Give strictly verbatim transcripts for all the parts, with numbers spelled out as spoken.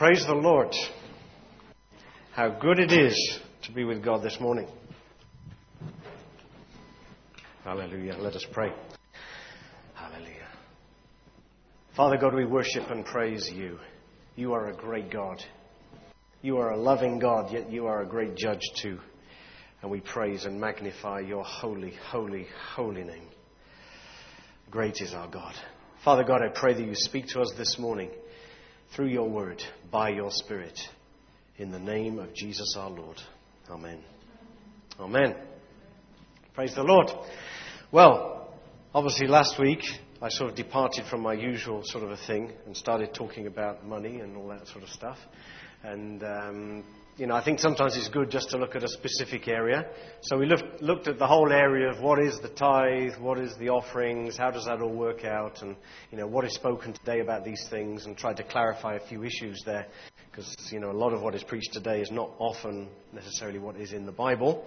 Praise the Lord. How good it is to be with God this morning. Hallelujah. Let us pray. Hallelujah. Father God, we worship and praise you. You are a great God. You are a loving God, yet you are a great judge too. And we praise and magnify your holy, holy, holy name. Great is our God. Father God, I pray that you speak to us this morning through your word, by your Spirit, in the name of Jesus our Lord. Amen. Amen. Praise the Lord. Well, obviously last week I sort of departed from my usual sort of a thing and started talking about money and all that sort of stuff. And, um, you know, I think sometimes it's good just to look at a specific area. So we looked, looked at the whole area of what is the tithe, what is the offerings, how does that all work out, and, you know, what is spoken today about these things, and tried to clarify a few issues there. Because, you know, a lot of what is preached today is not often necessarily what is in the Bible.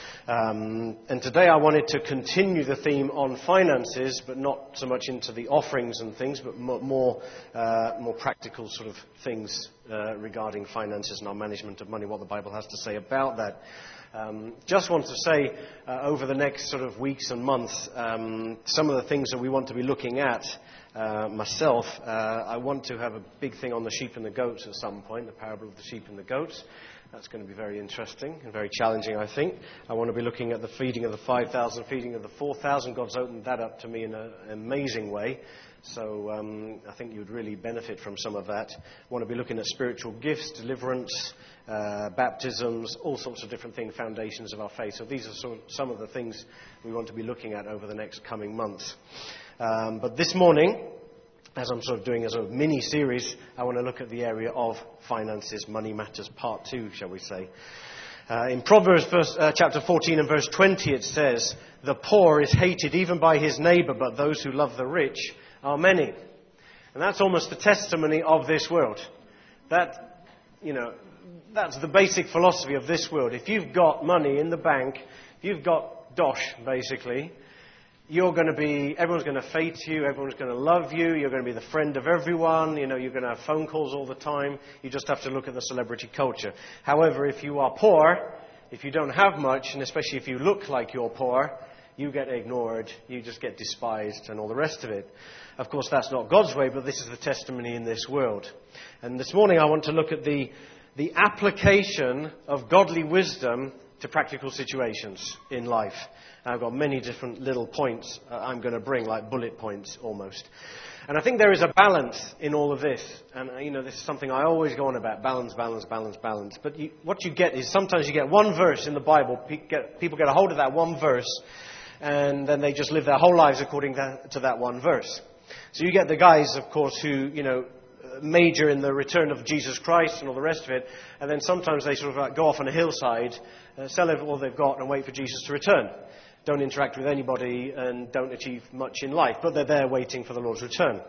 Um, and today I wanted to continue the theme on finances, but not so much into the offerings and things, but more more, uh, more practical sort of things uh, regarding finances and our management of money, what the Bible has to say about that. Um, just want to say uh, over the next sort of weeks and months, um, some of the things that we want to be looking at. Uh, myself, uh, I want to have a big thing on the sheep and the goats at some point, the parable of the sheep and the goats. That's going to be very interesting and very challenging, I think. I want to be looking at the feeding of the five thousand, feeding of the four thousand. God's opened that up to me in a, an amazing way. So um, I think you'd really benefit from some of that. I want to be looking at spiritual gifts, deliverance, uh, baptisms, all sorts of different things, foundations of our faith. So these are sort of some of the things we want to be looking at over the next coming months. Um, but this morning, as I'm sort of doing a sort of mini-series, I want to look at the area of finances, money matters, part two, shall we say. Uh, in Proverbs verse, uh, chapter fourteen and verse twenty, it says, "The poor is hated even by his neighbor, but those who love the rich are many." And that's almost the testimony of this world. That, you know, that's the basic philosophy of this world. If you've got money in the bank, if you've got dosh, basically, you're going to be, everyone's going to fate you, everyone's going to love you, you're going to be the friend of everyone, you know, you're going to have phone calls all the time. You just have to look at the celebrity culture. However, if you are poor, if you don't have much, and especially if you look like you're poor, you get ignored, you just get despised and all the rest of it. Of course, that's not God's way, but this is the testimony in this world. And this morning I want to look at the, the application of godly wisdom to practical situations in life. And I've got many different little points uh, I'm going to bring, like bullet points almost. And I think there is a balance in all of this. And, uh, you know, this is something I always go on about, balance, balance, balance, balance. But you, what you get is sometimes you get one verse in the Bible, pe- get, people get a hold of that one verse, and then they just live their whole lives according to, to that one verse. So you get the guys, of course, who, you know, major in the return of Jesus Christ and all the rest of it, and then sometimes they sort of like go off on a hillside, uh, sell all they've got and wait for Jesus to return. Don't interact with anybody and don't achieve much in life, but they're there waiting for the Lord's return.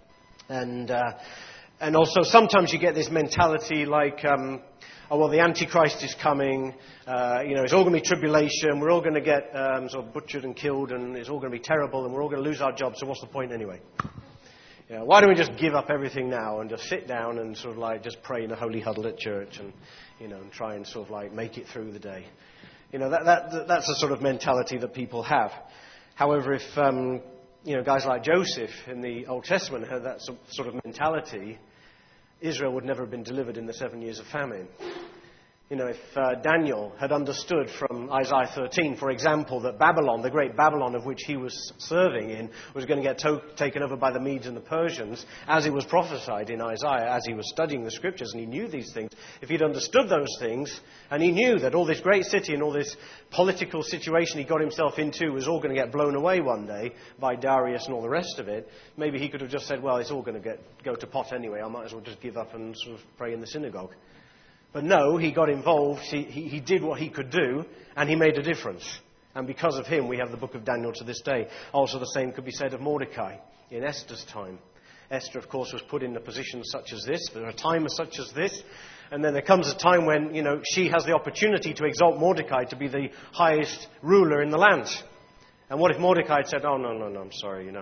And uh, and also sometimes you get this mentality like, um, oh well, the Antichrist is coming, uh, you know, it's all going to be tribulation, we're all going to get um, sort of butchered and killed, and it's all going to be terrible, and we're all going to lose our jobs, so what's the point anyway? You know, why don't we just give up everything now and just sit down and sort of like just pray in a holy huddle at church and, you know, and try and sort of like make it through the day? You know, that, that that's the sort of mentality that people have. However, if, um, you know, guys like Joseph in the Old Testament had that sort of mentality, Israel would never have been delivered in the seven years of famine. You know, if uh, Daniel had understood from Isaiah thirteen, for example, that Babylon, the great Babylon of which he was serving in, was going to get to- taken over by the Medes and the Persians, as it was prophesied in Isaiah, as he was studying the scriptures, and he knew these things, if he'd understood those things, and he knew that all this great city and all this political situation he got himself into was all going to get blown away one day by Darius and all the rest of it, maybe he could have just said, well, it's all going to get go to pot anyway, I might as well just give up and sort of pray in the synagogue. But no, he got involved, he, he, he did what he could do, and he made a difference. And because of him, we have the book of Daniel to this day. Also, the same could be said of Mordecai in Esther's time. Esther, of course, was put in a position such as this, for a time such as this. And then there comes a time when, you know, she has the opportunity to exalt Mordecai to be the highest ruler in the land. And what if Mordecai had said, oh, no, no, no, I'm sorry, you know.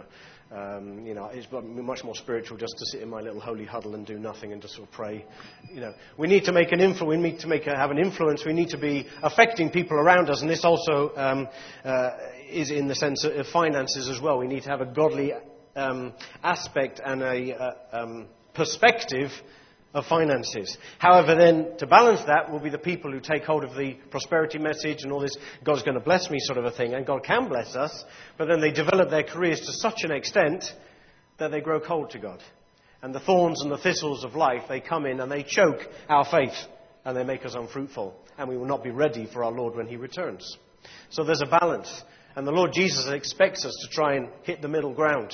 Um, you know, it's much more spiritual just to sit in my little holy huddle and do nothing and just sort of pray. You know, we need to make an influence. We need to make a, have an influence. We need to be affecting people around us, and this also um, uh, is in the sense of finances as well. We need to have a godly um, aspect and a uh, um, perspective of finances. However, then, to balance that will be the people who take hold of the prosperity message and all this, God's going to bless me sort of a thing, and God can bless us, but then they develop their careers to such an extent that they grow cold to God. And the thorns and the thistles of life, they come in and they choke our faith, and they make us unfruitful, and we will not be ready for our Lord when He returns. So there's a balance, and the Lord Jesus expects us to try and hit the middle ground.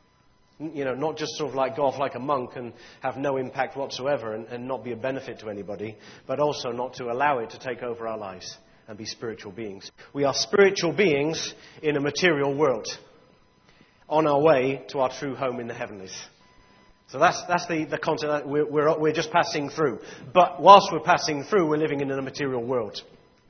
You know, not just sort of like go off like a monk and have no impact whatsoever and, and not be a benefit to anybody, but also not to allow it to take over our lives and be spiritual beings. We are spiritual beings in a material world on our way to our true home in the heavenlies. So that's that's the, the concept that we're, we're, we're just passing through. But whilst we're passing through, we're living in a material world.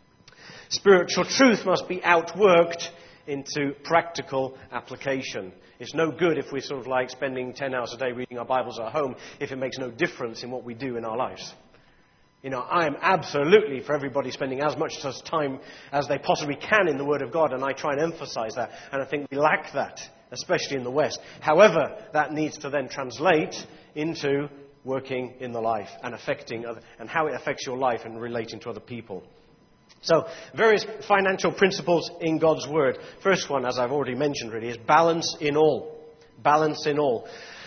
Spiritual truth must be outworked into practical application. It's no good if we're sort of like spending ten hours a day reading our Bibles at home if it makes no difference in what we do in our lives. You know, I am absolutely for everybody spending as much time as they possibly can in the Word of God, and I try and emphasize that, and I think we lack that, especially in the West. However, that needs to then translate into working in the life and affecting other, and how it affects your life and relating to other people. So, various financial principles in God's Word. First one, as I've already mentioned really, is balance in all. Balance in all.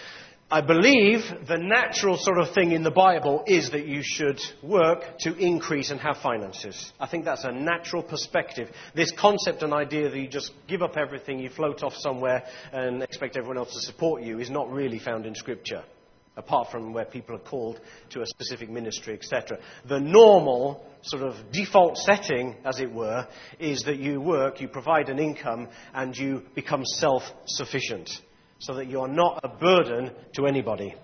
I believe the natural sort of thing in the Bible is that you should work to increase and have finances. I think that's a natural perspective. This concept and idea that you just give up everything, you float off somewhere and expect everyone else to support you is not really found in Scripture, apart from where people are called to a specific ministry, et cetera. The normal sort of default setting, as it were, is that you work, you provide an income, and you become self-sufficient, so that you are not a burden to anybody.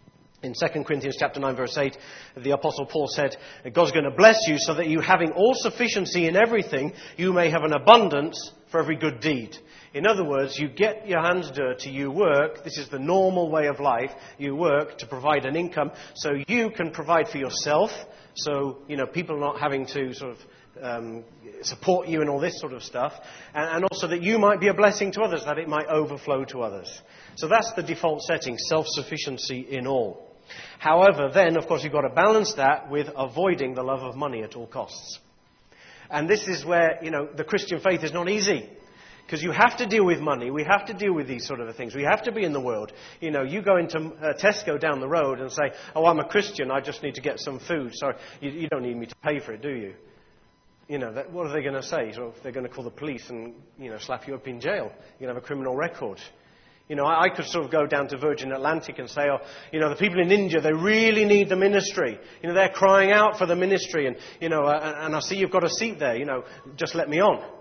In Second Corinthians chapter nine, verse eight, the Apostle Paul said, God's going to bless you so that you, having all sufficiency in everything, you may have an abundance for every good deed. In other words, you get your hands dirty, you work. This is the normal way of life. You work to provide an income so you can provide for yourself. So, you know, people are not having to sort of um, support you and all this sort of stuff. And, and also that you might be a blessing to others, that it might overflow to others. So that's the default setting, self-sufficiency in all. However, then, of course, you've got to balance that with avoiding the love of money at all costs. And this is where, you know, the Christian faith is not easy. Because you have to deal with money. We have to deal with these sort of things. We have to be in the world. You know, you go into uh, Tesco down the road and say, oh, I'm a Christian, I just need to get some food. Sorry, you, you don't need me to pay for it, do you? You know, that, what are they going to say? So they're going to call the police and, you know, slap you up in jail. You're going to have a criminal record. You know, I, I could sort of go down to Virgin Atlantic and say, oh, you know, the people in India, they really need the ministry. You know, they're crying out for the ministry. And, you know, uh, and I see you've got a seat there. You know, just let me on.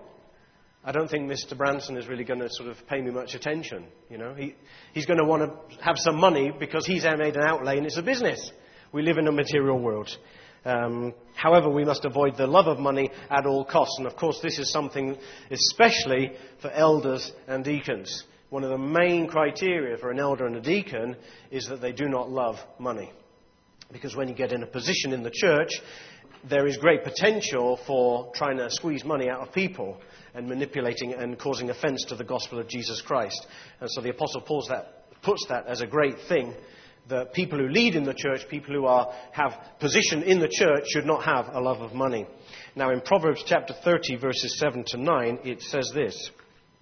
I don't think Mister Branson is really going to sort of pay me much attention. You know, he, he's going to want to have some money because he's made an outlay and it's a business. We live in a material world. Um, however, we must avoid the love of money at all costs. And of course, this is something especially for elders and deacons. One of the main criteria for an elder and a deacon is that they do not love money. Because when you get in a position in the church, there is great potential for trying to squeeze money out of people and manipulating and causing offence to the gospel of Jesus Christ. And so the Apostle Paul that, puts that as a great thing, that people who lead in the church, people who are, have position in the church, should not have a love of money. Now in Proverbs chapter thirty, verses seven to nine, it says this: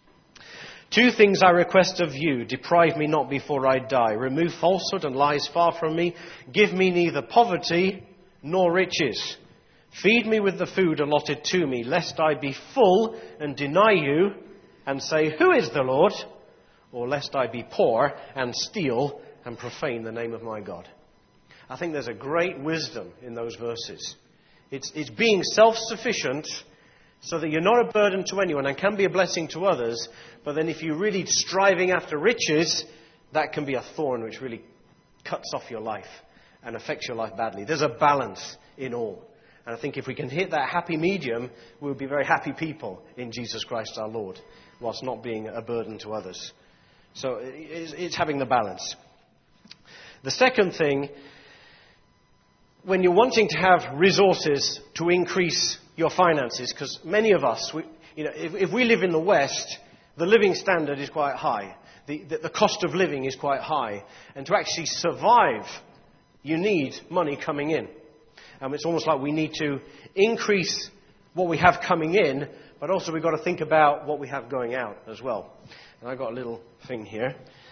Two things I request of you, deprive me not before I die. Remove falsehood and lies far from me. Give me neither poverty nor riches. Feed me with the food allotted to me, lest I be full and deny you and say, who is the Lord? Or lest I be poor and steal and profane the name of my God. I think there's a great wisdom in those verses. It's, it's being self-sufficient so that you're not a burden to anyone and can be a blessing to others. But then if you're really striving after riches, that can be a thorn which really cuts off your life and affects your life badly. There's a balance in all. And I think if we can hit that happy medium, we'll be very happy people in Jesus Christ our Lord, whilst not being a burden to others. So it's, it's having the balance. The second thing, when you're wanting to have resources to increase your finances, because many of us, we, you know, if, if we live in the West, the living standard is quite high. The, the, the cost of living is quite high. And to actually survive, you need money coming in. Um, it's almost like we need to increase what we have coming in, but also we've got to think about what we have going out as well. And I've got a little thing here.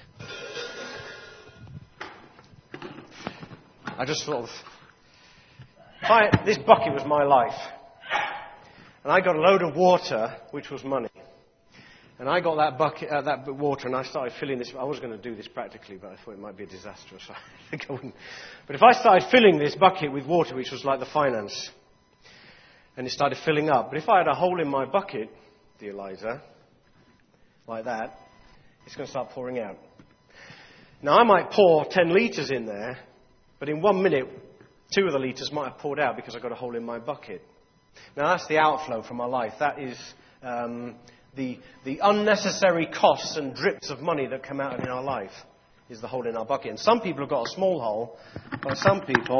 I just sort of... I, this bucket was my life. And I got a load of water, which was money. And I got that bucket, uh, that water, and I started filling this. I was going to do this practically, but I thought it might be a disaster, so I think I wouldn't. But if I started filling this bucket with water, which was like the finance, and it started filling up, but if I had a hole in my bucket, dear Liza, like that, it's going to start pouring out. Now, I might pour ten litres in there, but in one minute, two of the litres might have poured out because I got a hole in my bucket. Now, that's the outflow from my life. That is um, the, the unnecessary costs and drips of money that come out in our life, is the hole in our bucket. And some people have got a small hole, but some people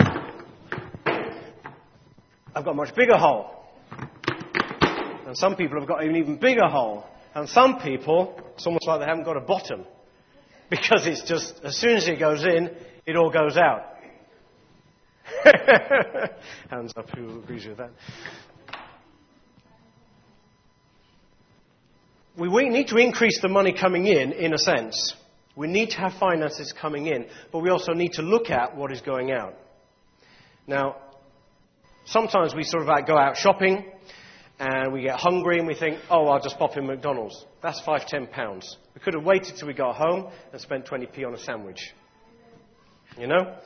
have got a much bigger hole. And some people have got an even bigger hole. And some people, it's almost like they haven't got a bottom. Because it's just, as soon as it goes in, it all goes out. Hands up, who agrees with that? We, we need to increase the money coming in, in a sense. We need to have finances coming in, but we also need to look at what is going out. Now, sometimes we sort of like go out shopping, and we get hungry, and we think, oh, I'll just pop in McDonald's. That's five, ten pounds. We could have waited till we got home and spent twenty p on a sandwich. You know?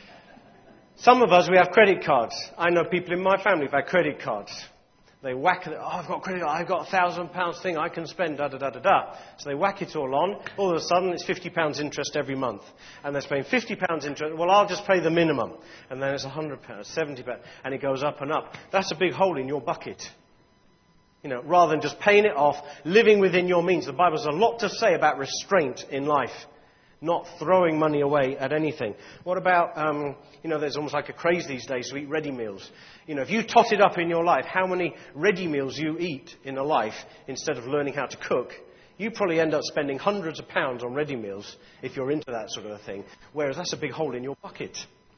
Some of us, we have credit cards. I know people in my family who've had credit cards. They whack it, oh, I've got credit card, I've got a thousand pounds thing I can spend, da da da da da. So they whack it all on. All of a sudden, it's fifty pounds interest every month. And they're paying fifty pounds interest. Well, I'll just pay the minimum. And then it's one hundred pounds, seventy pounds, and it goes up and up. That's a big hole in your bucket. You know, rather than just paying it off, living within your means. The Bible has a lot to say about restraint in life. Not throwing money away at anything. What about, um, you know, there's almost like a craze these days to eat ready meals. You know, if you tot it up in your life, how many ready meals you eat in a life instead of learning how to cook, you probably end up spending hundreds of pounds on ready meals if you're into that sort of a thing. Whereas that's a big hole in your bucket.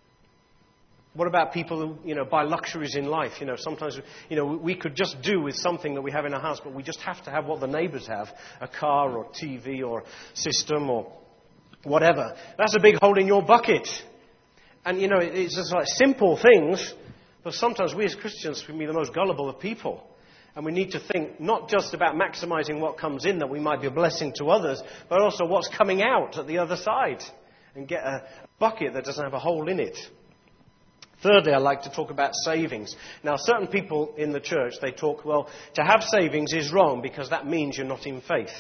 What about people who, you know, buy luxuries in life? You know, sometimes, you know, we could just do with something that we have in our house, but we just have to have what the neighbours have. A car or T V or system or whatever. That's a big hole in your bucket. And, you know, it's just like simple things, but sometimes we as Christians can be the most gullible of people. And we need to think not just about maximizing what comes in that we might be a blessing to others, but also what's coming out at the other side. And get a bucket that doesn't have a hole in it. Thirdly, I'd like to talk about savings. Now, certain people in the church, they talk, well, to have savings is wrong because that means you're not in faith.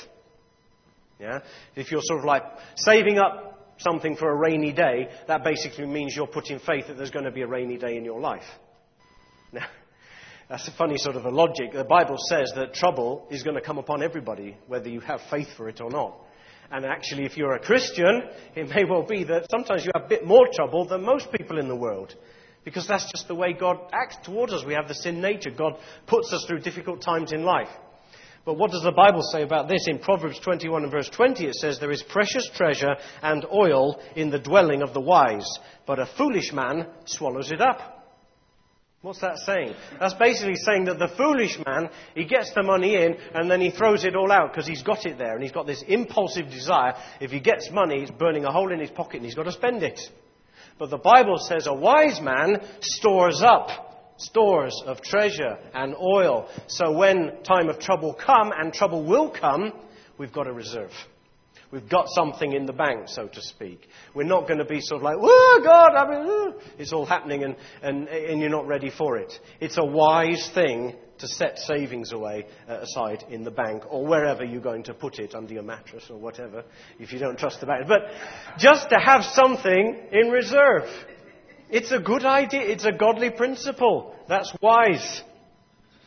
Yeah? If you're sort of like saving up something for a rainy day, that basically means you're putting faith that there's going to be a rainy day in your life. Now, that's a funny sort of a logic. The Bible says that trouble is going to come upon everybody, whether you have faith for it or not. And actually, if you're a Christian, it may well be that sometimes you have a bit more trouble than most people in the world. Because that's just the way God acts towards us. We have the sin nature. God puts us through difficult times in life. But what does the Bible say about this? In Proverbs twenty-one and verse twenty, it says, there is precious treasure and oil in the dwelling of the wise, but a foolish man swallows it up. What's that saying? That's basically saying that the foolish man, he gets the money in and then he throws it all out because he's got it there. And he's got this impulsive desire. If he gets money, he's burning a hole in his pocket and he's got to spend it. But the Bible says a wise man stores up stores of treasure and oil. So when time of trouble come, and trouble will come, we've got a reserve. We've got something in the bank, so to speak. We're not going to be sort of like, whoa, God, I mean, whoa. It's all happening and, and, and you're not ready for it. It's a wise thing to set savings away uh, aside in the bank or wherever you're going to put it, under your mattress or whatever, if you don't trust the bank. But just to have something in reserve. It's a good idea. It's a godly principle. That's wise.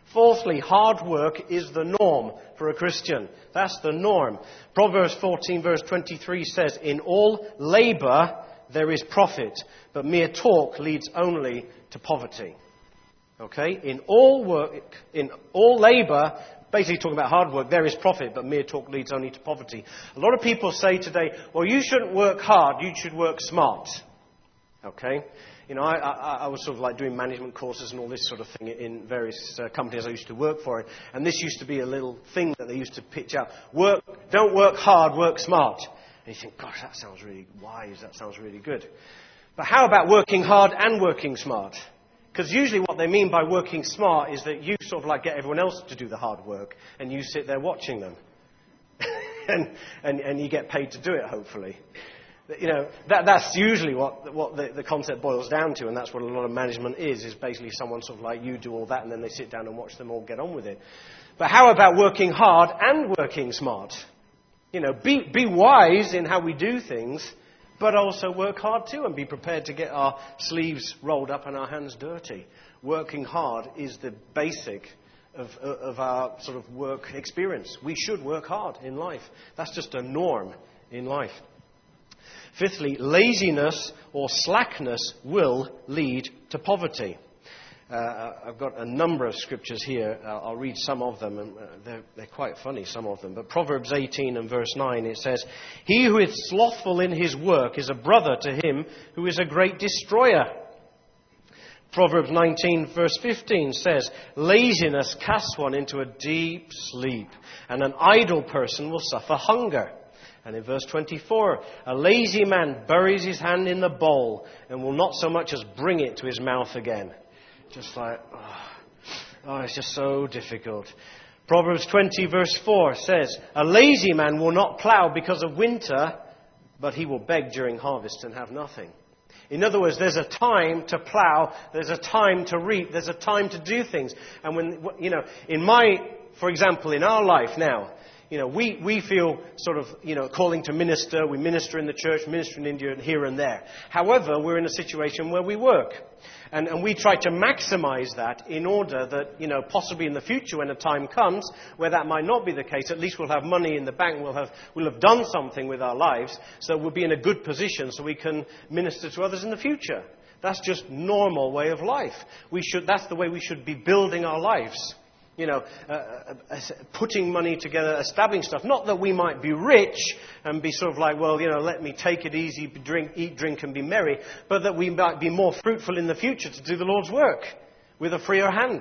Fourthly, hard work is the norm for a Christian. That's the norm. Proverbs fourteen verse twenty-three says, "In all labour there is profit, but mere talk leads only to poverty." Okay? In all work, in all labour, basically talking about hard work, there is profit, but mere talk leads only to poverty. A lot of people say today, well, you shouldn't work hard, you should work smart. Okay? You know, I, I, I was sort of like doing management courses and all this sort of thing in various uh, companies I used to work for. And this used to be a little thing that they used to pitch out. Work, don't work hard, work smart. And you think, gosh, that sounds really wise, that sounds really good. But how about working hard and working smart? Because usually what they mean by working smart is that you sort of like get everyone else to do the hard work and you sit there watching them. and, and, and you get paid to do it, hopefully. You know, that, that's usually what, what the, the concept boils down to, and that's what a lot of management is, is basically someone sort of like you do all that and then they sit down and watch them all get on with it. But how about working hard and working smart? You know, be, be wise in how we do things, but also work hard too and be prepared to get our sleeves rolled up and our hands dirty. Working hard is the basic of, of our sort of work experience. We should work hard in life. That's just a norm in life. Fifthly, laziness or slackness will lead to poverty. Uh, I've got a number of scriptures here. Uh, I'll read some of them, and uh, they're, they're quite funny, some of them. But Proverbs eighteen and verse nine, it says, "He who is slothful in his work is a brother to him who is a great destroyer." Proverbs nineteen verse fifteen says, "Laziness casts one into a deep sleep, and an idle person will suffer hunger." And in verse twenty-four, "A lazy man buries his hand in the bowl and will not so much as bring it to his mouth again." Just like, oh, oh, it's just so difficult. Proverbs twenty verse four says, "A lazy man will not plough because of winter, but he will beg during harvest and have nothing." In other words, there's a time to plough, there's a time to reap, there's a time to do things. And when, you know, in my, for example, in our life now, you know, we, we feel sort of, you know, calling to minister. We minister in the church, minister in India, and here and there. However, we're in a situation where we work. And, and we try to maximize that in order that, you know, possibly in the future when a time comes where that might not be the case, at least we'll have money in the bank, we'll have, we'll have done something with our lives, so we'll be in a good position so we can minister to others in the future. That's just normal way of life. We should, that's the way we should be building our lives. You know, uh, uh, putting money together, establishing stuff. Not that we might be rich and be sort of like, well, you know, let me take it easy, drink, eat, drink, and be merry. But that we might be more fruitful in the future to do the Lord's work with a freer hand.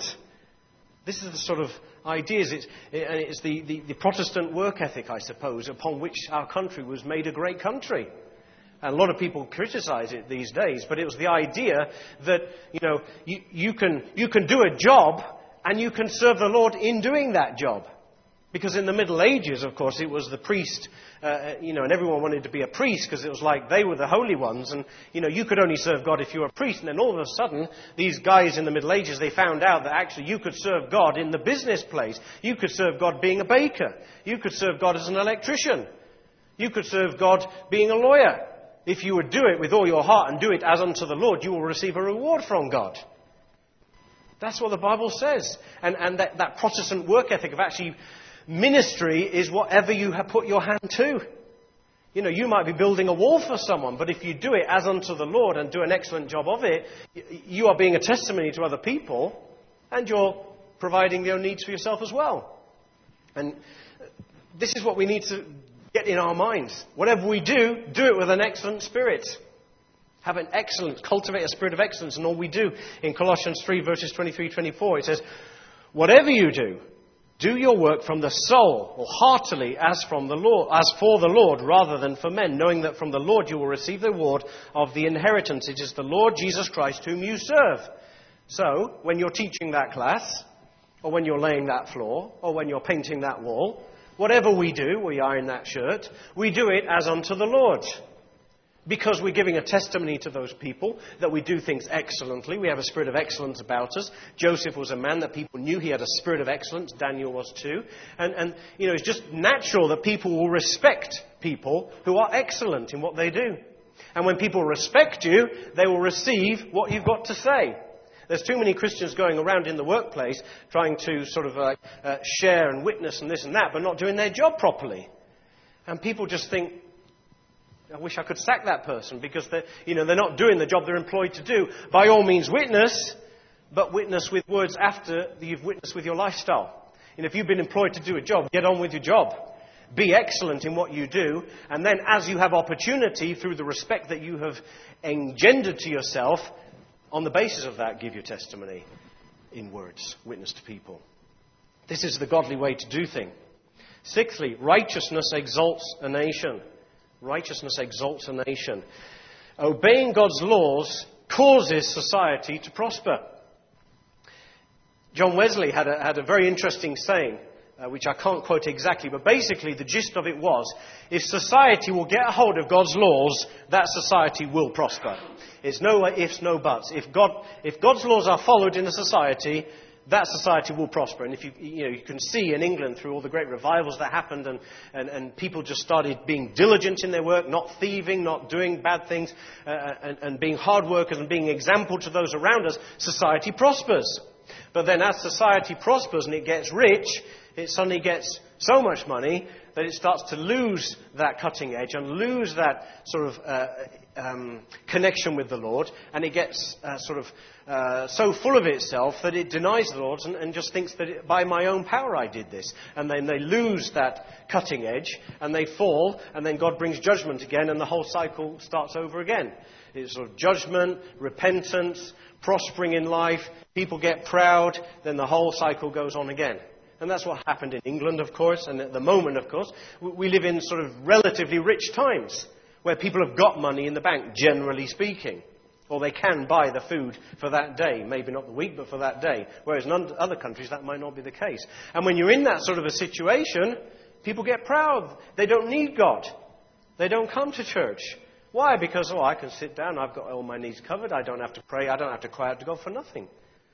This is the sort of ideas. It's, it's the, the, the Protestant work ethic, I suppose, upon which our country was made a great country. And a lot of people criticize it these days. But it was the idea that, you know, you, you can you can do a job and you can serve the Lord in doing that job. Because in the Middle Ages, of course, it was the priest, uh, you know, and everyone wanted to be a priest because it was like they were the holy ones. And, you know, you could only serve God if you were a priest. And then all of a sudden, these guys in the Middle Ages, they found out that actually you could serve God in the business place. You could serve God being a baker. You could serve God as an electrician. You could serve God being a lawyer. If you would do it with all your heart and do it as unto the Lord, you will receive a reward from God. That's what the Bible says. And, and that, that Protestant work ethic of actually ministry is whatever you have put your hand to. You know, you might be building a wall for someone, but if you do it as unto the Lord and do an excellent job of it, you are being a testimony to other people and you're providing your needs for yourself as well. And this is what we need to get in our minds. Whatever we do, do it with an excellent spirit. Have an excellent, cultivate a spirit of excellence in all we do. In Colossians three, verses twenty-three to twenty-four, it says, "Whatever you do, do your work from the soul, or heartily, as from the Lord, as for the Lord, rather than for men, knowing that from the Lord you will receive the reward of the inheritance. It is the Lord Jesus Christ whom you serve." So, when you're teaching that class, or when you're laying that floor, or when you're painting that wall, whatever we do, we iron that shirt, we do it as unto the Lord. Because we're giving a testimony to those people that we do things excellently. We have a spirit of excellence about us. Joseph was a man that people knew. He had a spirit of excellence. Daniel was too. And, and you know, it's just natural that people will respect people who are excellent in what they do. And when people respect you, they will receive what you've got to say. There's too many Christians going around in the workplace trying to sort of uh, uh, share and witness and this and that, but not doing their job properly. And people just think, I wish I could sack that person because they're, you know, they're not doing the job they're employed to do. By all means, witness, but witness with words after you've witnessed with your lifestyle. And if you've been employed to do a job, get on with your job. Be excellent in what you do. And then as you have opportunity, through the respect that you have engendered to yourself, on the basis of that, give your testimony in words. Witness to people. This is the godly way to do things. Sixthly, righteousness exalts a nation. Righteousness exalts a nation. Obeying God's laws causes society to prosper. John Wesley had a, had a very interesting saying, uh, which I can't quote exactly, but basically the gist of it was, if society will get a hold of God's laws, that society will prosper. It's no ifs, no buts. If God, if God's laws are followed in a society, that society will prosper. And if you, you know, you can see in England through all the great revivals that happened and, and, and people just started being diligent in their work, not thieving, not doing bad things, uh, and, and being hard workers and being example to those around us, society prospers. But then as society prospers and it gets rich, it suddenly gets so much money that it starts to lose that cutting edge and lose that sort of uh, um, connection with the Lord. And it gets uh, sort of uh, so full of itself that it denies the Lord and, and just thinks that it, by my own power I did this. And then they lose that cutting edge and they fall, and then God brings judgment again and the whole cycle starts over again. It's sort of judgment, repentance, prospering in life. People get proud, then the whole cycle goes on again. And that's what happened in England, of course, and at the moment, of course, we live in sort of relatively rich times where people have got money in the bank, generally speaking. Or they can buy the food for that day, maybe not the week, but for that day. Whereas in other countries, that might not be the case. And when you're in that sort of a situation, people get proud. They don't need God. They don't come to church. Why? Because, oh, I can sit down, I've got all my needs covered, I don't have to pray, I don't have to cry out to God for nothing.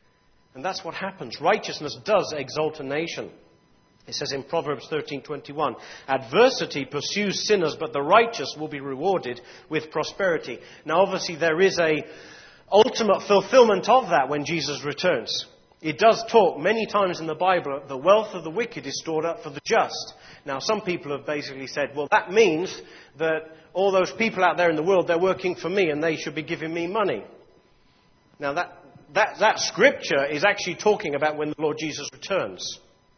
And that's what happens. Righteousness does exalt a nation. It says in Proverbs thirteen twenty-one, adversity pursues sinners, but the righteous will be rewarded with prosperity. Now, obviously, there is a ultimate fulfillment of that when Jesus returns. It does talk many times in the Bible, the wealth of the wicked is stored up for the just. Now, some people have basically said, well, that means that all those people out there in the world, they're working for me and they should be giving me money. Now, that That, that scripture is actually talking about when the Lord Jesus returns.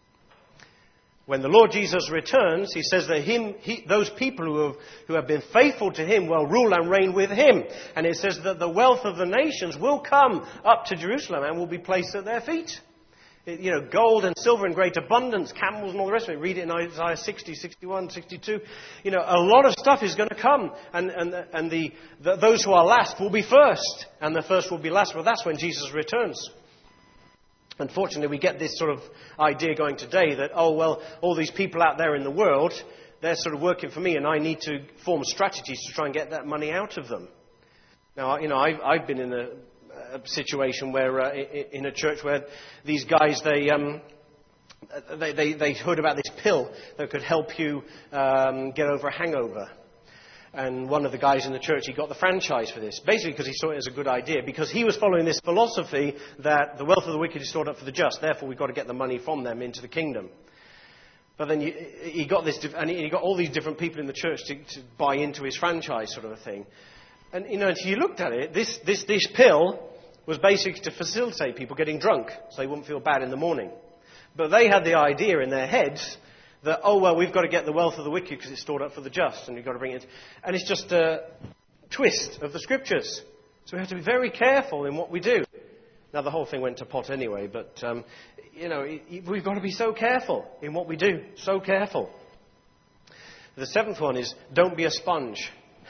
When the Lord Jesus returns, he says that him, he, those people who have, who have been faithful to him will rule and reign with him. And it says that the wealth of the nations will come up to Jerusalem and will be placed at their feet. It, you know, gold and silver in great abundance, camels and all the rest of it. Read it in Isaiah sixty, sixty-one, sixty-two. You know, a lot of stuff is going to come. And, and, and the, the, those who are last will be first. And the first will be last. Well, that's when Jesus returns. Unfortunately, we get this sort of idea going today that, oh, well, all these people out there in the world, they're sort of working for me and I need to form strategies to try and get that money out of them. Now, you know, I've, I've been in a, a situation where, uh, in a church where these guys, they, um, they, they, they heard about this pill that could help you um, get over a hangover. And one of the guys in the church, he got the franchise for this, basically because he saw it as a good idea, because he was following this philosophy that the wealth of the wicked is stored up for the just, therefore we've got to get the money from them into the kingdom. But then he got this, and he got all these different people in the church to, to buy into his franchise sort of a thing. And, you know, until you looked at it, this, this, this pill was basically to facilitate people getting drunk so they wouldn't feel bad in the morning. But they had the idea in their heads that, oh, well, we've got to get the wealth of the wicked because it's stored up for the just, and we've got to bring it. And it's just a twist of the scriptures. So we have to be very careful in what we do. Now, the whole thing went to pot anyway, but, um, you know, we've got to be so careful in what we do. So careful. The seventh one is, don't be a sponge.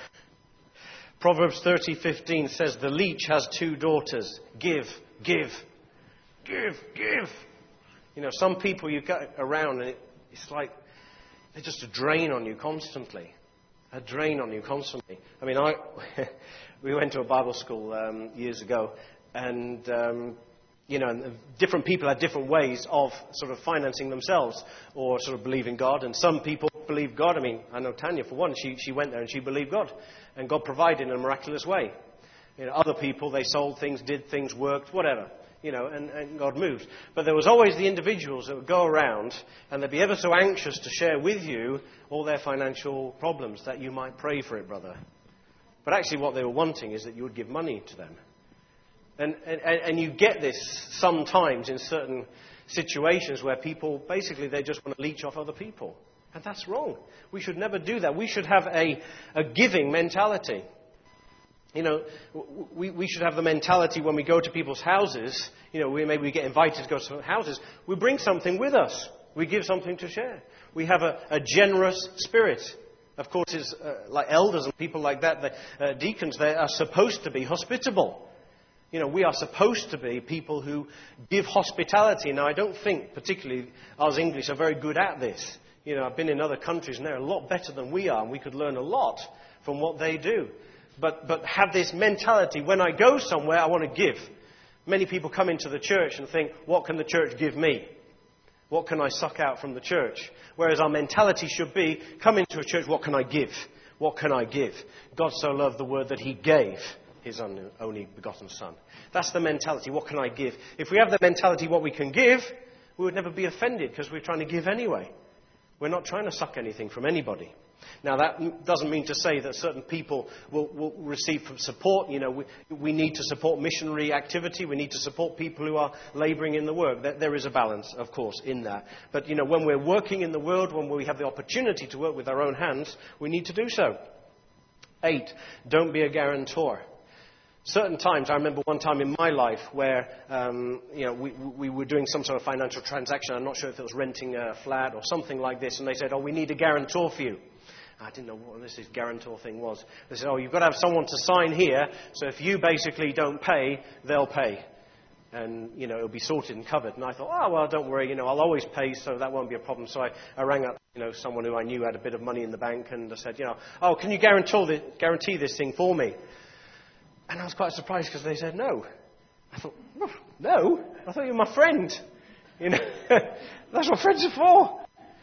Proverbs thirty fifteen says, the leech has two daughters. Give, give, give, give. You know, some people you get around and it, it's like they're just a drain on you constantly. A drain on you constantly. I mean, I we went to a Bible school um, years ago, and um, you know, different people had different ways of sort of financing themselves or sort of believing God. And some people believe God. I mean, I know Tanya, for one, she she went there and she believed God, and God provided in a miraculous way. You know, other people, they sold things, did things, worked, whatever. You know, and, and God moved. But there was always the individuals that would go around and they'd be ever so anxious to share with you all their financial problems, that you might pray for it, brother. But actually what they were wanting is that you would give money to them. And, and, and you get this sometimes in certain situations where people, basically, they just want to leech off other people. And that's wrong. We should never do that. We should have a, a giving mentality. You know, we, we should have the mentality when we go to people's houses, you know, we, maybe we get invited to go to houses, we bring something with us. We give something to share. We have a, a generous spirit. Of course, it's uh, like elders and people like that, the uh, deacons, they are supposed to be hospitable. You know, we are supposed to be people who give hospitality. Now, I don't think particularly us English are very good at this. You know, I've been in other countries and they're a lot better than we are, and we could learn a lot from what they do. But but have this mentality, when I go somewhere, I want to give. Many people come into the church and think, what can the church give me? What can I suck out from the church? Whereas our mentality should be, come into a church, what can I give? What can I give? God so loved the word that he gave his only begotten Son. That's the mentality, what can I give? If we have the mentality, what we can give, we would never be offended because we're trying to give anyway. We're not trying to suck anything from anybody. Now, that doesn't mean to say that certain people will, will receive support. You know, we, we need to support missionary activity. We need to support people who are labouring in the work. There, there is a balance, of course, in that. But, you know, when we're working in the world, when we have the opportunity to work with our own hands, we need to do so. Eight, don't be a guarantor. Certain times, I remember one time in my life where, um, you know, we, we were doing some sort of financial transaction. I'm not sure if it was renting a flat or something like this. And they said, oh, we need a guarantor for you. I didn't know what this guarantor thing was. They said, oh, you've got to have someone to sign here, so if you basically don't pay, they'll pay. And, you know, it'll be sorted and covered. And I thought, oh, well, don't worry, you know, I'll always pay, so that won't be a problem. So I, I rang up, you know, someone who I knew had a bit of money in the bank, and I said, you know, oh, can you guarantee this, guarantee this thing for me? And I was quite surprised because they said no. I thought, oh, no? I thought you were my friend. You know, that's what friends are for.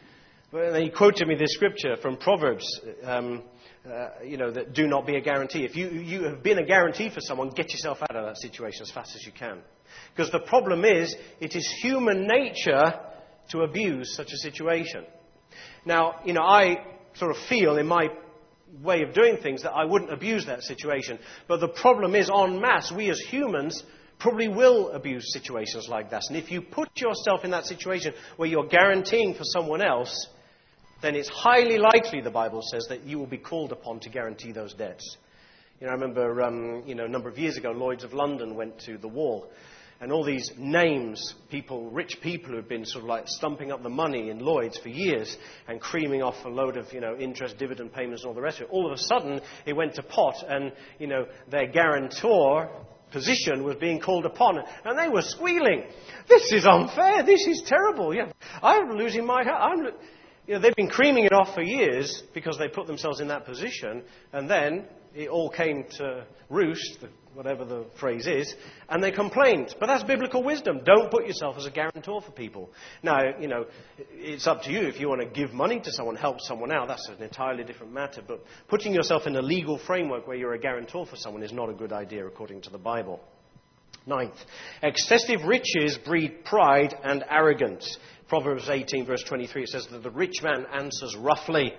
But he quoted me this scripture from Proverbs, um, uh, you know, that do not be a guarantee. If you, you have been a guarantee for someone, get yourself out of that situation as fast as you can. Because the problem is, it is human nature to abuse such a situation. Now, you know, I sort of feel in my way of doing things that I wouldn't abuse that situation. But the problem is, en masse, we as humans probably will abuse situations like that. And if you put yourself in that situation where you're guaranteeing for someone else, then it's highly likely, the Bible says, that you will be called upon to guarantee those debts. You know, I remember, um, you know, a number of years ago, Lloyds of London went to the wall. And all these names, people, rich people who had been sort of like stumping up the money in Lloyds for years and creaming off a load of, you know, interest, dividend payments and all the rest of it. All of a sudden, it went to pot and, you know, their guarantor position was being called upon. And they were squealing. This is unfair. This is terrible. Yeah, I'm losing my house. I'm lo-. You know, they've been creaming it off for years because they put themselves in that position. And then it all came to roost, whatever the phrase is, and they complained. But that's biblical wisdom. Don't put yourself as a guarantor for people. Now, you know, it's up to you. If you want to give money to someone, help someone out, that's an entirely different matter. But putting yourself in a legal framework where you're a guarantor for someone is not a good idea according to the Bible. Ninth, excessive riches breed pride and arrogance. Proverbs eighteen, verse twenty-three, it says that the rich man answers roughly.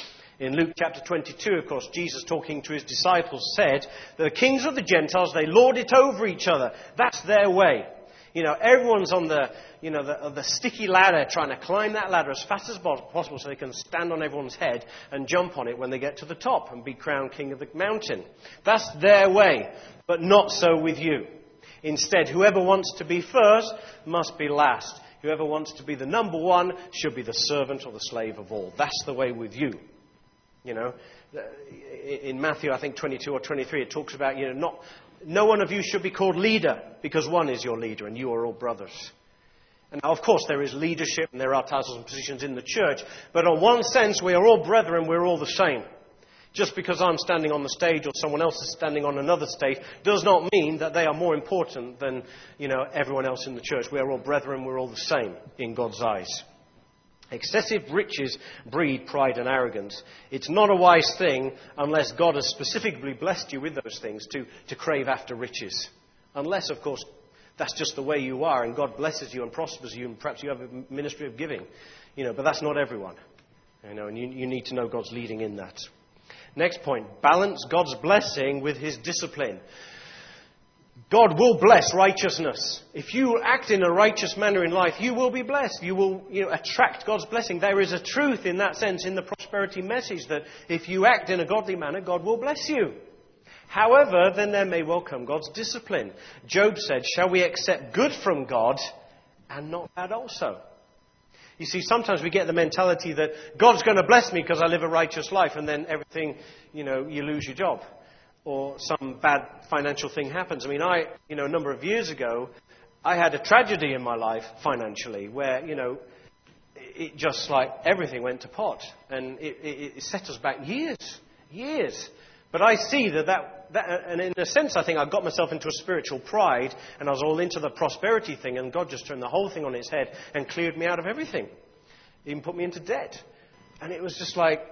In Luke chapter twenty-two, of course, Jesus talking to his disciples said, the kings of the Gentiles, they lord it over each other. That's their way. You know, everyone's on the, you know, the, the sticky ladder trying to climb that ladder as fast as possible so they can stand on everyone's head and jump on it when they get to the top and be crowned king of the mountain. That's their way, but not so with you. Instead, whoever wants to be first must be last. Whoever wants to be the number one should be the servant or the slave of all. That's the way with you. You know, in Matthew, I think twenty-two or twenty-three, it talks about, you know, not, no one of you should be called leader because one is your leader and you are all brothers. And now, of course, there is leadership and there are titles and positions in the church. But in one sense, we are all brethren, we're all the same. Just because I'm standing on the stage or someone else is standing on another stage does not mean that they are more important than, you know, everyone else in the church. We are all brethren, we're all the same in God's eyes. Excessive riches breed pride and arrogance. It's not a wise thing unless God has specifically blessed you with those things to, to crave after riches. Unless, of course, that's just the way you are and God blesses you and prospers you and perhaps you have a ministry of giving. You know, but that's not everyone. You know, and you, you need to know God's leading in that. Next point, balance God's blessing with his discipline. God will bless righteousness. If you act in a righteous manner in life, you will be blessed. You will you know, attract God's blessing. There is a truth in that sense in the prosperity message that if you act in a godly manner, God will bless you. However, then there may well come God's discipline. Job said, shall we accept good from God and not bad also? You see, sometimes we get the mentality that God's going to bless me because I live a righteous life, and then everything, you know, you lose your job. Or some bad financial thing happens. I mean, I, you know, a number of years ago, I had a tragedy in my life financially where, you know, it just like everything went to pot. And it, it, it set us back years, years. But I see that, that, that, and in a sense, I think I got myself into a spiritual pride and I was all into the prosperity thing, and God just turned the whole thing on its head and cleared me out of everything. Even put me into debt. And it was just like,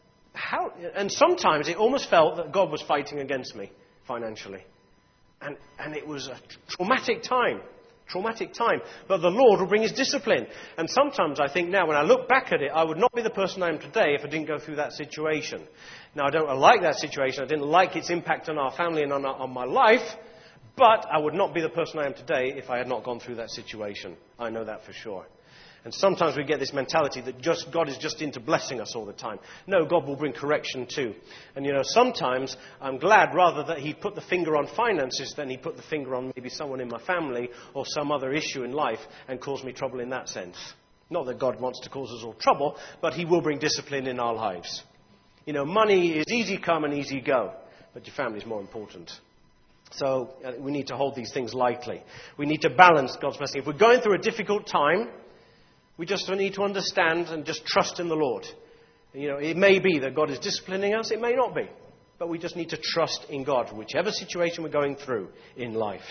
how? And sometimes it almost felt that God was fighting against me financially. And, and it was a traumatic time. Traumatic time. But the Lord will bring his discipline. And sometimes I think now, when I look back at it, I would not be the person I am today if I didn't go through that situation. Now, I don't like that situation. I didn't like its impact on our family and on, our, on my life. But I would not be the person I am today if I had not gone through that situation. I know that for sure. And sometimes we get this mentality that just God is just into blessing us all the time. No, God will bring correction too. And, you know, sometimes I'm glad rather that he put the finger on finances than he put the finger on maybe someone in my family or some other issue in life and cause me trouble in that sense. Not that God wants to cause us all trouble, but he will bring discipline in our lives. You know, money is easy come and easy go, but your family is more important. So uh, we need to hold these things lightly. We need to balance God's blessing. If we're going through a difficult time, we just need to understand and just trust in the Lord. You know, it may be that God is disciplining us. It may not be. But we just need to trust in God, whichever situation we're going through in life.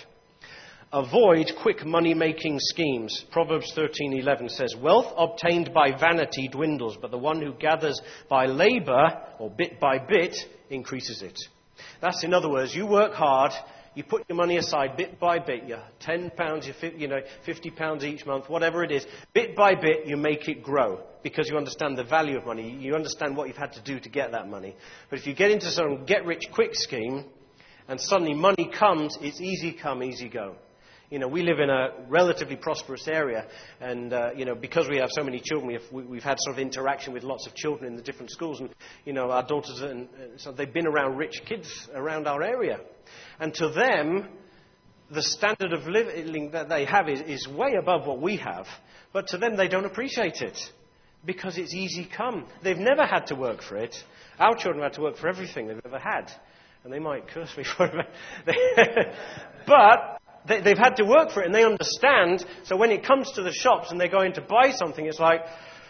Avoid quick money-making schemes. Proverbs thirteen eleven says, wealth obtained by vanity dwindles, but the one who gathers by labour, or bit by bit, increases it. That's, in other words, you work hard. You put your money aside bit by bit, your ten pounds, your you know, fifty pounds each month, whatever it is. Bit by bit, you make it grow because you understand the value of money. You understand what you've had to do to get that money. But if you get into some get-rich-quick scheme and suddenly money comes, it's easy come, easy go. You know, we live in a relatively prosperous area, and, uh, you know, because we have so many children, we have, we, we've had sort of interaction with lots of children in the different schools, and, you know, our daughters, and uh, so they've been around rich kids around our area. And to them, the standard of living that they have is, is way above what we have, but to them, they don't appreciate it, because it's easy come. They've never had to work for it. Our children have had to work for everything they've ever had, and they might curse me for it. But They, they've had to work for it, and they understand. So when it comes to the shops and they're going to buy something, it's like,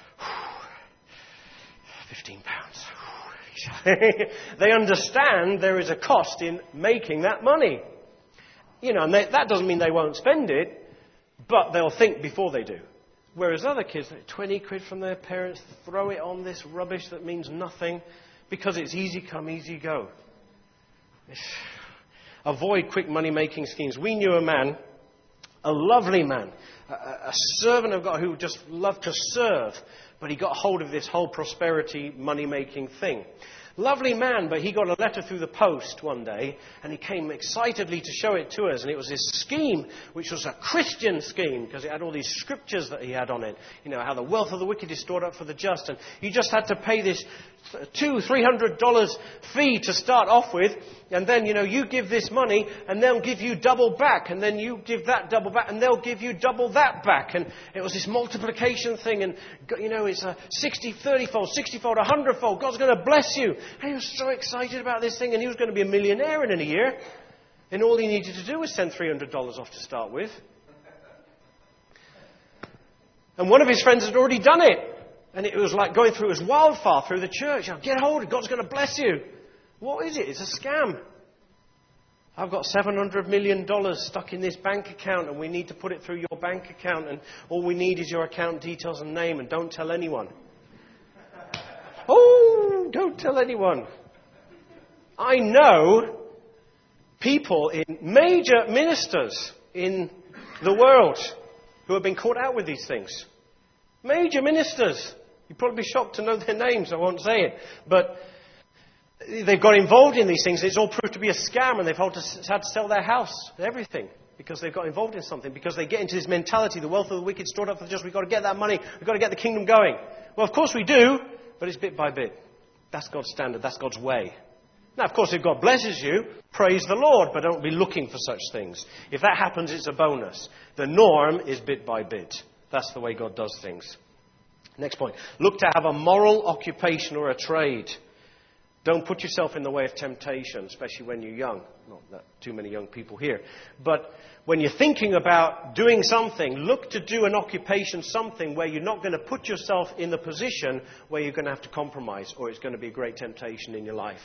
fifteen pounds. They understand there is a cost in making that money. You know, and they, that doesn't mean they won't spend it, but they'll think before they do. Whereas other kids, twenty quid from their parents, throw it on this rubbish that means nothing because it's easy come, easy go. It's, Avoid quick money-making schemes. We knew a man, a lovely man, a, a servant of God who just loved to serve, but he got hold of this whole prosperity money-making thing. Lovely man, but he got a letter through the post one day, and he came excitedly to show it to us, and it was this scheme, which was a Christian scheme, because it had all these scriptures that he had on it. You know, how the wealth of the wicked is stored up for the just, and you just had to pay this two, three hundred dollars fee to start off with, and then, you know, you give this money, and they'll give you double back, and then you give that double back, and they'll give you double that back, and it was this multiplication thing, and, you know, it's a sixty, thirty-fold, sixty-fold, one hundred-fold, God's going to bless you. And he was so excited about this thing, and he was going to be a millionaire in a year, and all he needed to do was send three hundred dollars off to start with. And one of his friends had already done it. And it was like going through as wildfire through the church. Get hold of it. God's going to bless you. What is it? It's a scam. I've got seven hundred million dollars stuck in this bank account and we need to put it through your bank account and all we need is your account details and name and don't tell anyone. Oh, don't tell anyone. I know people in major ministers in the world who have been caught out with these things. Major ministers. You'd probably be shocked to know their names, I won't say it. But they've got involved in these things. It's all proved to be a scam and they've had to, had to sell their house, everything, because they've got involved in something. Because they get into this mentality, the wealth of the wicked stored up for the just. We've got to get that money. We've got to get the kingdom going. Well, of course we do, but it's bit by bit. That's God's standard. That's God's way. Now, of course, if God blesses you, praise the Lord, but don't be looking for such things. If that happens, it's a bonus. The norm is bit by bit. That's the way God does things. Next point. Look to have a moral occupation or a trade. Don't put yourself in the way of temptation, especially when you're young. Not that too many young people here. But when you're thinking about doing something, look to do an occupation, something where you're not going to put yourself in the position where you're going to have to compromise or it's going to be a great temptation in your life.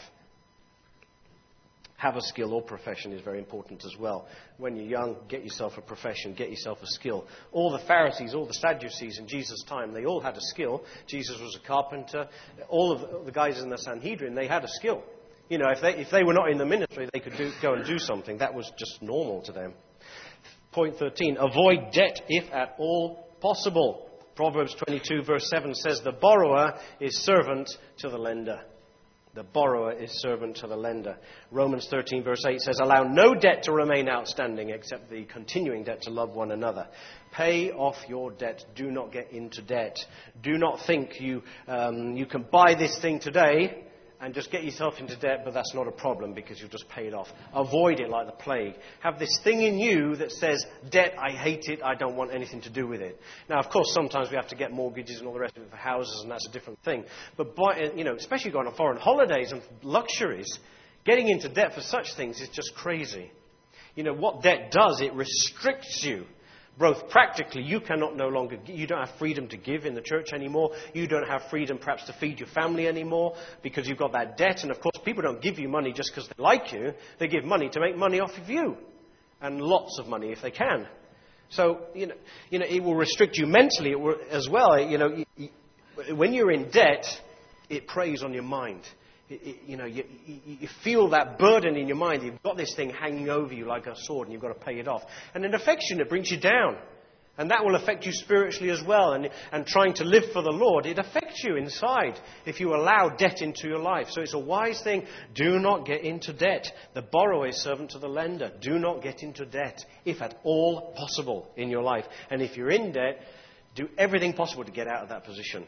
Have a skill or profession is very important as well. When you're young, get yourself a profession, get yourself a skill. All the Pharisees, all the Sadducees in Jesus' time, they all had a skill. Jesus was a carpenter. All of the guys in the Sanhedrin, they had a skill. You know, if they, if they were not in the ministry, they could do, go and do something. That was just normal to them. Point thirteen, avoid debt if at all possible. Proverbs twenty-two verse seven says, the borrower is servant to the lender. The borrower is servant to the lender. Romans thirteen verse eight says, allow no debt to remain outstanding except the continuing debt to love one another. Pay off your debt. Do not get into debt. Do not think you um, you can buy this thing today and just get yourself into debt, but that's not a problem because you'll just pay it off. Avoid it like the plague. Have this thing in you that says, debt, I hate it, I don't want anything to do with it. Now, of course, sometimes we have to get mortgages and all the rest of it for houses, and that's a different thing. But, by, you know, especially going on foreign holidays and luxuries, getting into debt for such things is just crazy. You know, what debt does, it restricts you. Both practically, you cannot no longer, you don't have freedom to give in the church anymore. You don't have freedom perhaps to feed your family anymore because you've got that debt. And of course, people don't give you money just because they like you. They give money to make money off of you. And lots of money if they can. So, you know, you know it will restrict you mentally it will, as well. You know, you, you, when you're in debt, it preys on your mind. It, it, you know, you, you, you feel that burden in your mind. You've got this thing hanging over you like a sword and you've got to pay it off. And it affects you and it brings you down. And that will affect you spiritually as well. And, and trying to live for the Lord, it affects you inside if you allow debt into your life. So it's a wise thing. Do not get into debt. The borrower is servant to the lender. Do not get into debt, if at all possible in your life. And if you're in debt, do everything possible to get out of that position.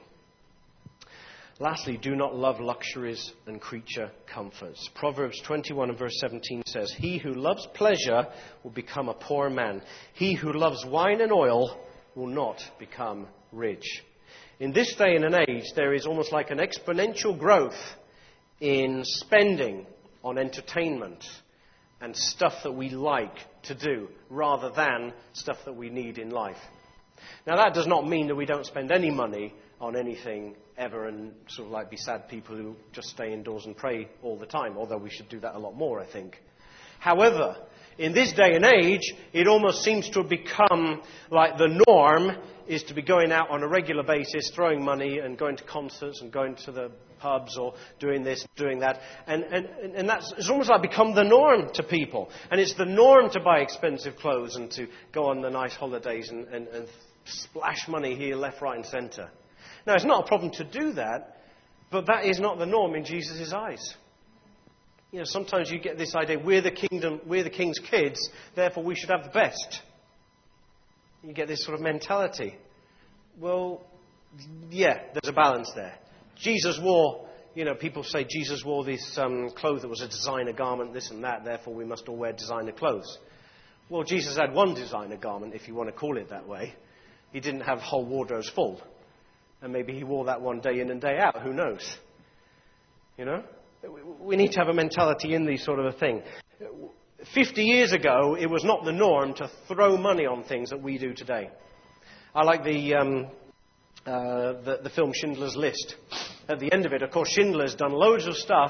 Lastly, do not love luxuries and creature comforts. Proverbs twenty-one and verse seventeen says, he who loves pleasure will become a poor man. He who loves wine and oil will not become rich. In this day and an age, there is almost like an exponential growth in spending on entertainment and stuff that we like to do rather than stuff that we need in life. Now, that does not mean that we don't spend any money on anything ever and sort of like be sad people who just stay indoors and pray all the time, although we should do that a lot more, I think. However, in this day and age, it almost seems to have become like the norm is to be going out on a regular basis, throwing money and going to concerts and going to the pubs or doing this, doing that. And, and, and that's it's almost like become the norm to people. And it's the norm to buy expensive clothes and to go on the nice holidays and, and, and splash money here, left, right and centre. Now, it's not a problem to do that, but that is not the norm in Jesus' eyes. You know, sometimes you get this idea, we're the kingdom, we're the king's kids, therefore we should have the best. You get this sort of mentality. Well, yeah, there's a balance there. Jesus wore, you know, people say Jesus wore this um, clothes that was a designer garment, this and that, therefore we must all wear designer clothes. Well, Jesus had one designer garment, if you want to call it that way. He didn't have whole wardrobes full. And maybe he wore that one day in and day out. Who knows? You know? We need to have a mentality in these sort of a thing. Fifty years ago, it was not the norm to throw money on things that we do today. I like the, um, uh, the, the film Schindler's List. At the end of it, of course, Schindler's done loads of stuff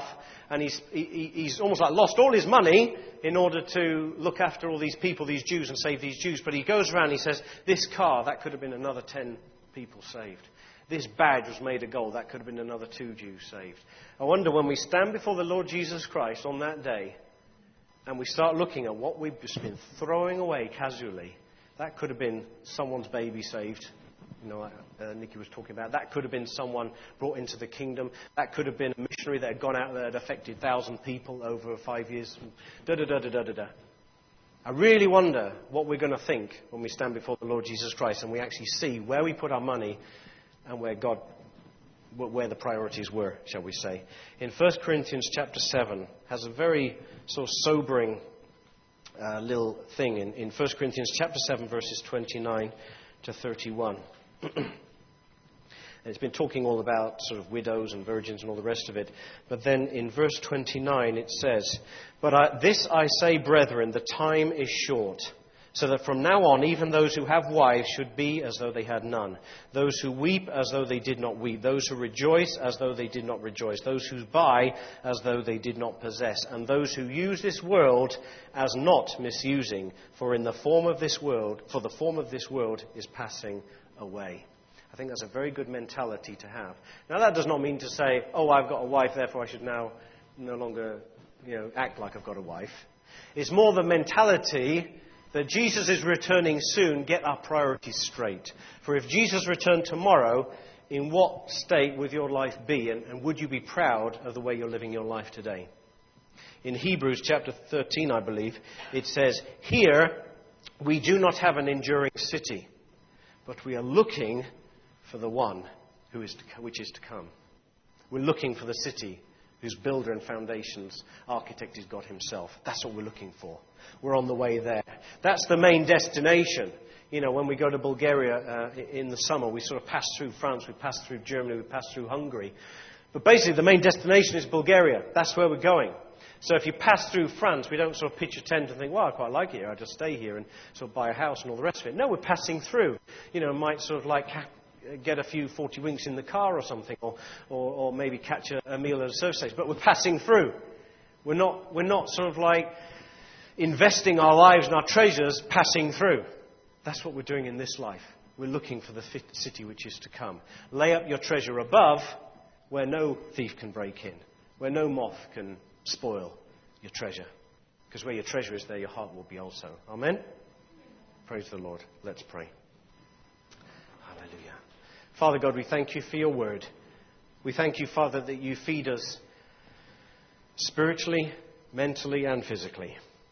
and he's, he, he's almost like lost all his money in order to look after all these people, these Jews, and save these Jews. But he goes around and he says, this car, that could have been another ten people saved. This badge was made of gold, that could have been another two Jews saved. I wonder when we stand before the Lord Jesus Christ on that day, and we start looking at what we've just been throwing away casually, that could have been someone's baby saved. You know, uh, Nikki was talking about. That could have been someone brought into the kingdom. That could have been a missionary that had gone out there that affected one thousand people over five years. Da da da da da da da. I really wonder what we're going to think when we stand before the Lord Jesus Christ and we actually see where we put our money and where God, where the priorities were, shall we say. In First Corinthians chapter seven has a very sort of sobering uh, little thing in, in First Corinthians chapter seven verses twenty-nine to thirty-one. And it's been talking all about sort of widows and virgins and all the rest of it. But then in verse twenty-nine it says, But I, this I say, brethren, the time is short, so that from now on even those who have wives should be as though they had none. Those who weep as though they did not weep. Those who rejoice as though they did not rejoice. Those who buy as though they did not possess. And those who use this world as not misusing. For in the form of this world, for the form of this world is passing away. I think that's a very good mentality to have. Now that does not mean to say, oh, I've got a wife, therefore I should now no longer, you know, act like I've got a wife. It's more the mentality that Jesus is returning soon. Get our priorities straight. For if Jesus returned tomorrow, in what state would your life be? And, and would you be proud of the way you're living your life today? In Hebrews chapter thirteen, I believe, it says, Here we do not have an enduring city, but we are looking for the one who is to, which is to come. We're looking for the city whose builder and foundations, architect is God himself. That's what we're looking for. We're on the way there. That's the main destination. You know, when we go to Bulgaria uh, in the summer, we sort of pass through France, we pass through Germany, we pass through Hungary. But basically the main destination is Bulgaria. That's where we're going. So if you pass through France, we don't sort of pitch a tent and think, well, I quite like it here, I'll just stay here and sort of buy a house and all the rest of it. No, we're passing through. You know, might sort of like ha- get a few forty winks in the car or something, or, or, or maybe catch a, a meal at a service station. But we're passing through. We're not, we're not sort of like investing our lives and our treasures passing through. That's what we're doing in this life. We're looking for the fit city which is to come. Lay up your treasure above where no thief can break in, where no moth can spoil your treasure. Because where your treasure is, there your heart will be also. Amen? Praise the Lord. Let's pray. Hallelujah. Father God, we thank you for your word. We thank you, Father, that you feed us spiritually, mentally, and physically.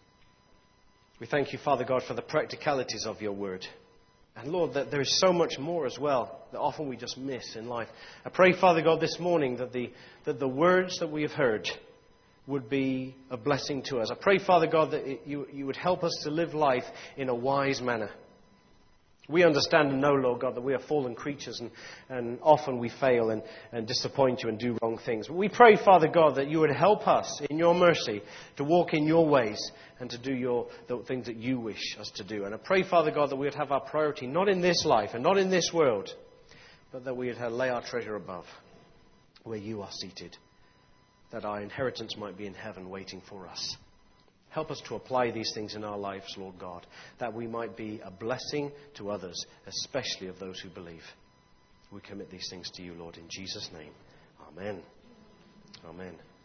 We thank you, Father God, for the practicalities of your word. And Lord, that there is so much more as well that often we just miss in life. I pray, Father God, this morning that the, that the words that we have heard would be a blessing to us. I pray, Father God, that it, you, you would help us to live life in a wise manner. We understand and know, Lord God, that we are fallen creatures and, and often we fail and, and disappoint you and do wrong things. But we pray, Father God, that you would help us in your mercy to walk in your ways and to do your, the things that you wish us to do. And I pray, Father God, that we would have our priority not in this life and not in this world, but that we would have, lay our treasure above where you are seated, that our inheritance might be in heaven waiting for us. Help us to apply these things in our lives, Lord God, that we might be a blessing to others, especially of those who believe. We commit these things to you, Lord, in Jesus' name. Amen. Amen.